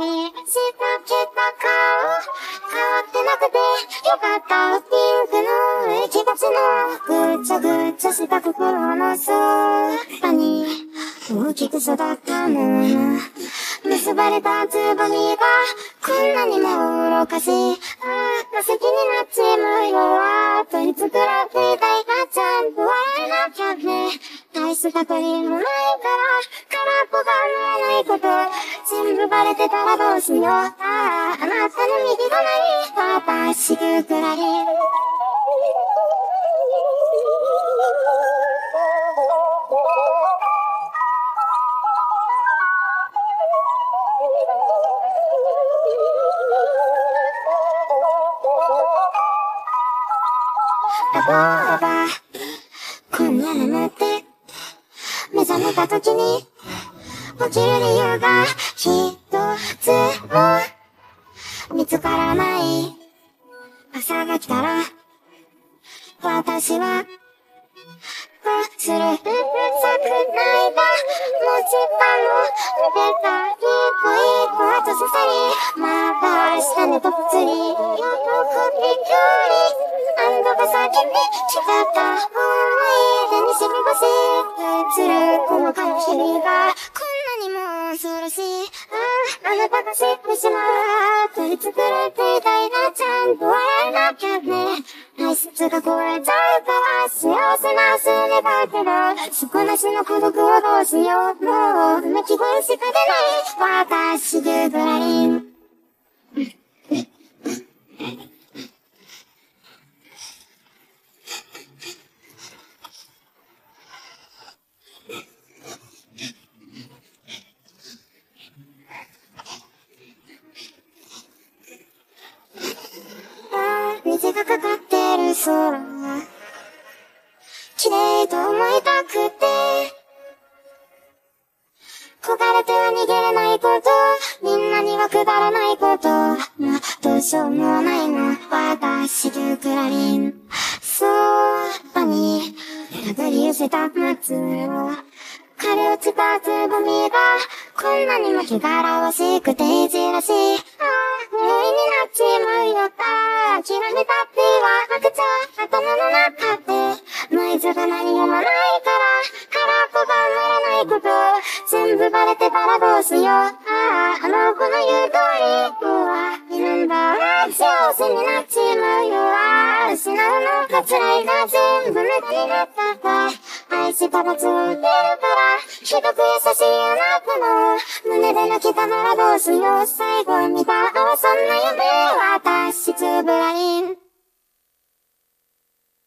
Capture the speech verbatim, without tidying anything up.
にしたけた顔変わってなくてよかったピンクの息がちのぐちゃぐちゃした心のそばに大きく育ったもの結ばれたつぼみがこんなにも愚かしいああ情けになっちまうよ取り繕っていたいがちゃんと笑えなきゃね大したことにもないから空っぽが見えないこと全部バレてたらどうしようあああなたの右隣私ぐらい例えば今夜眠って目覚めた時に起きる理由が一つも見つからない朝が来たら私は忘れたくないがもちぱの腕が一個一個後ずさりまた明日寝とぷつり喜びより安堵が先に来た思い出に染み星映るこの悲しみがこんなにも恐ろしいあああなたが知ってしまう取り繕っていたいがちゃんと笑えなきゃね大切が超えちゃうから幸せなすれだけど底なしの孤独をどうしようもう泣き声しか出ない私ぐらい虹がかかってる空綺麗と思いたくて焦がれては逃げれないことみんなにはくだらないことまあどうしようもないな私ゆくらりんそばに手繰り寄せた夏を枯れ落ちたつぼみがこんなにも気がらわしくていじらしいああ無理になっちまうよ諦めたって言わなくちゃ頭の中でノイズが何もないから空っぽがならないこと全部バレてたらどうしようあああの子の言う通り僕はいるんだ幸せになっちまうよ失うのが辛いが全部無駄になったか愛した罰を受けるからひどく優しいあなたの胸で泣きたならどうしよう最後に見たそんな夢私つぶらりん